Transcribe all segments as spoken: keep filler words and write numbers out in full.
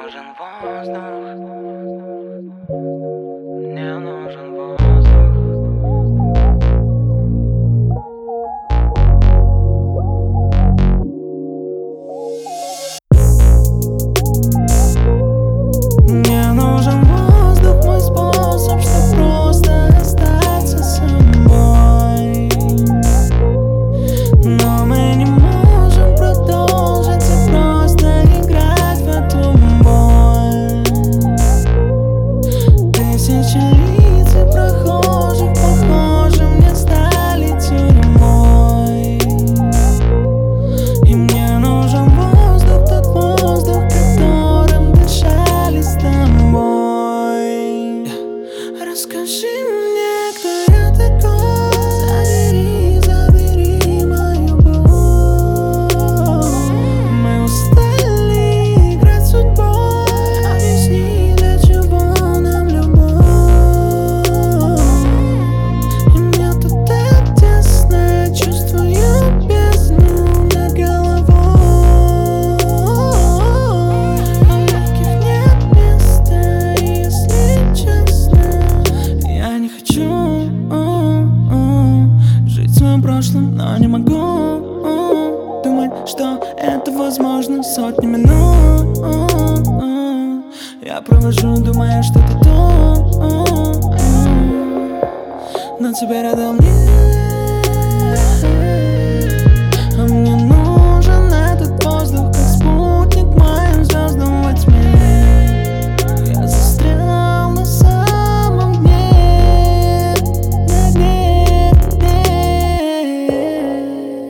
нужен воздух. Мне нужен воздух. Мне нужен воздух, мой способ, чтоб просто остаться собой. Но мы не можем продолжить и просто играть в эту боль. Тысячи лиц и прохожих, похоже, мне стали тюрьмой. И мне нужен воздух, тот воздух, которым дышали с тобой. Расскажи мне, кто я такой. Забери, забери мою боль. Мы устали играть судьбой. Объясни, для чего нам любовь. И мне тут так тесно, я чувствую бездну над головой. У легких нет места, если честно. Я не хочу жить в своем прошлом, но не могу думать, что это возможно сотни минут. Я провожу, думая, что ты тут, но тебя рядом нет. А мне нужен этот воздух, как спутник моим звездам во тьме. Я застрял на самом дне, на дне, дне.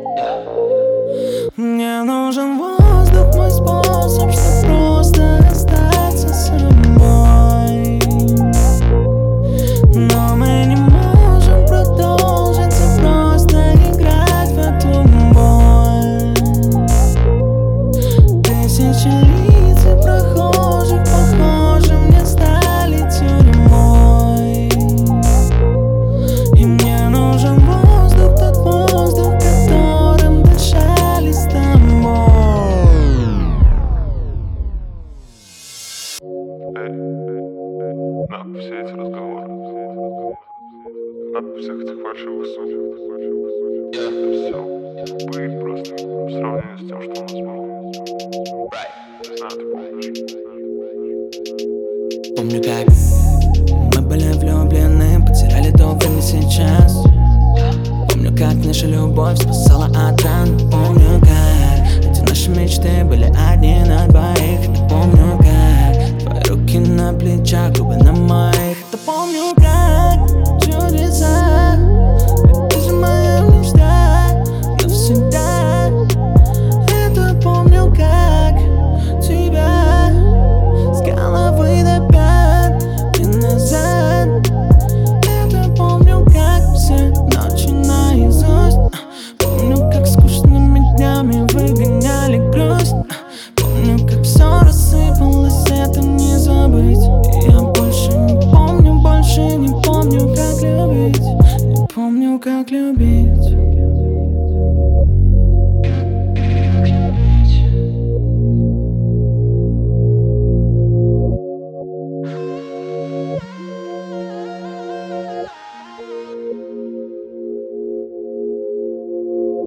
Мне нужен воздух, мой способ, чтоб просто остаться собой. Но мы не можем продолжить и просто играть в эту боль. Тысячи лиц и прохожих, похоже, мне стали тюрьмой. И мне нужен воздух, тот воздух, которым дышали с тобой. Эй, нахуй все эти разговоры. Нахуй всех этих фальшивых сумм. Это все пыль просто в сравнении с тем, что у нас было. Не знаю, ты помнишь? Помню, как мы были влюблены, потеряли то время сейчас. Помню, как наша любовь спасала от ран. Помню, как